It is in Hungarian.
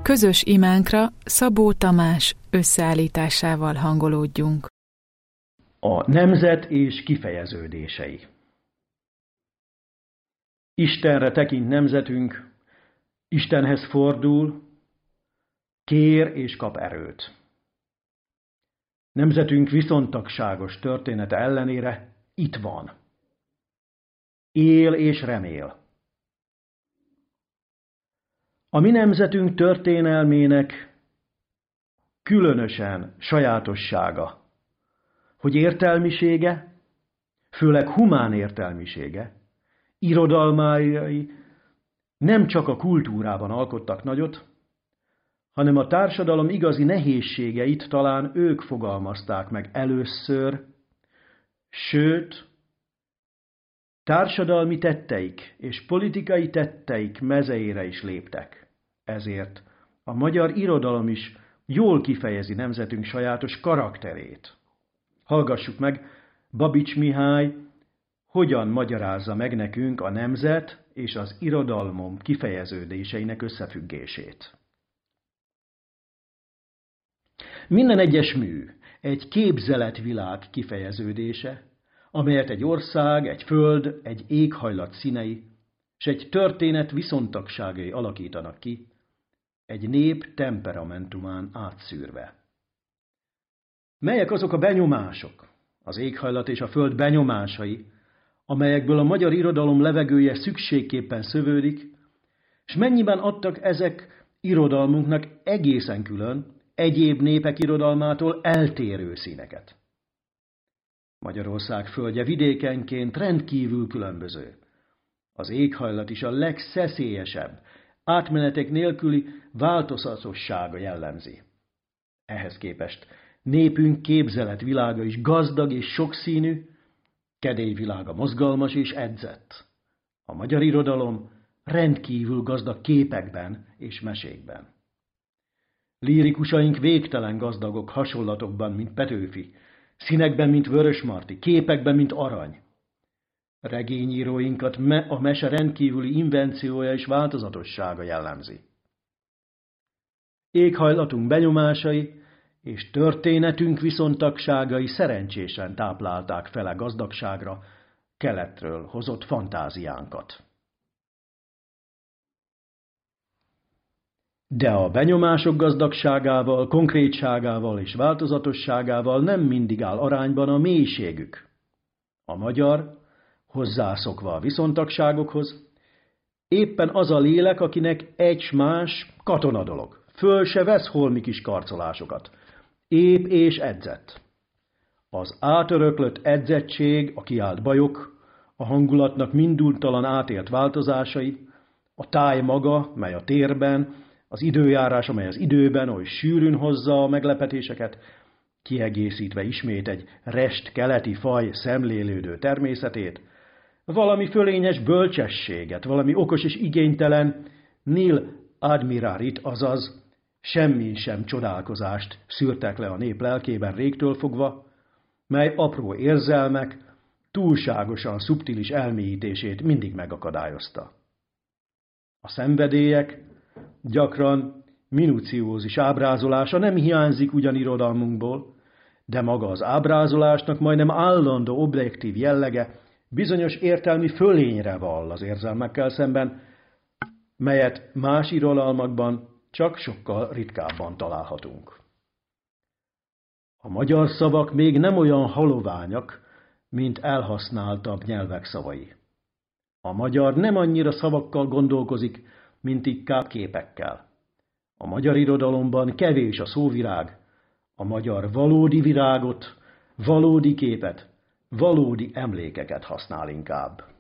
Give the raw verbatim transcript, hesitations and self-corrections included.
Közös imánkra Szabó Tamás összeállításával hangolódjunk. A nemzet és kifejeződései. Istenre tekint nemzetünk, Istenhez fordul, kér és kap erőt. Nemzetünk viszontagságos története ellenére itt van. Él és remél. A mi nemzetünk történelmének különösen sajátossága, hogy értelmisége, főleg humán értelmisége, irodalmai nem csak a kultúrában alkottak nagyot, hanem a társadalom igazi nehézségeit talán ők fogalmazták meg először, sőt, társadalmi tetteik és politikai tetteik mezeire is léptek. Ezért a magyar irodalom is jól kifejezi nemzetünk sajátos karakterét. Hallgassuk meg Babits Mihály hogyan magyarázza meg nekünk a nemzet és az irodalmom kifejeződéseinek összefüggését. Minden egyes mű egy képzeletvilág kifejeződése, amelyet egy ország, egy föld, egy éghajlat színei és egy történet viszontagságai alakítanak ki, egy nép temperamentumán átszűrve. Melyek azok a benyomások, az éghajlat és a föld benyomásai, amelyekből a magyar irodalom levegője szükségképpen szövődik, és mennyiben adtak ezek irodalmunknak egészen külön, egyéb népek irodalmától eltérő színeket. Magyarország földje vidékenként rendkívül különböző. Az éghajlat is a legszeszélyesebb, átmenetek nélküli változatossága jellemzi. Ehhez képest népünk képzeletvilága is gazdag és sokszínű, kedélyvilága mozgalmas és edzett. A magyar irodalom rendkívül gazdag képekben és mesékben. Lírikusaink végtelen gazdagok hasonlatokban, mint Petőfi, színekben, mint Vörösmarty, képekben, mint Arany. Regényíróinkat me a mese rendkívüli invenciója és változatossága jellemzi. Éghajlatunk benyomásai és történetünk viszontagságai szerencsésen táplálták fele gazdagságra keletről hozott fantáziánkat. De a benyomások gazdagságával, konkrétságával és változatosságával nem mindig áll arányban a mélységük. A magyar, hozzászokva a viszontagságokhoz, éppen az a lélek, akinek egy s más katona dolog, föl se vesz holmi kis karcolásokat, ép és edzett. Az átöröklött edzettség, a kiált bajok, a hangulatnak minduntalan átélt változásai, a táj maga, mely a térben, az időjárás, amely az időben oly sűrűn hozza a meglepetéseket, kiegészítve ismét egy rest-keleti faj szemlélődő természetét, valami fölényes bölcsességet, valami okos és igénytelen nil admirarit, azaz semmin sem csodálkozást szűrtek le a nép lelkében régtől fogva, mely apró érzelmek túlságosan szubtilis elmélyítését mindig megakadályozta. A szenvedélyek gyakran minuciózis ábrázolása nem hiányzik ugyan irodalmunkból, de maga az ábrázolásnak majdnem állandó objektív jellege bizonyos értelmi fölényre vall az érzelmekkel szemben, melyet más irodalmakban csak sokkal ritkábban találhatunk. A magyar szavak még nem olyan haloványak, mint elhasználtabb nyelvek szavai. A magyar nem annyira szavakkal gondolkozik, mint inkább képekkel. A magyar irodalomban kevés a szóvirág, a magyar valódi virágot, valódi képet, valódi emlékeket használ inkább.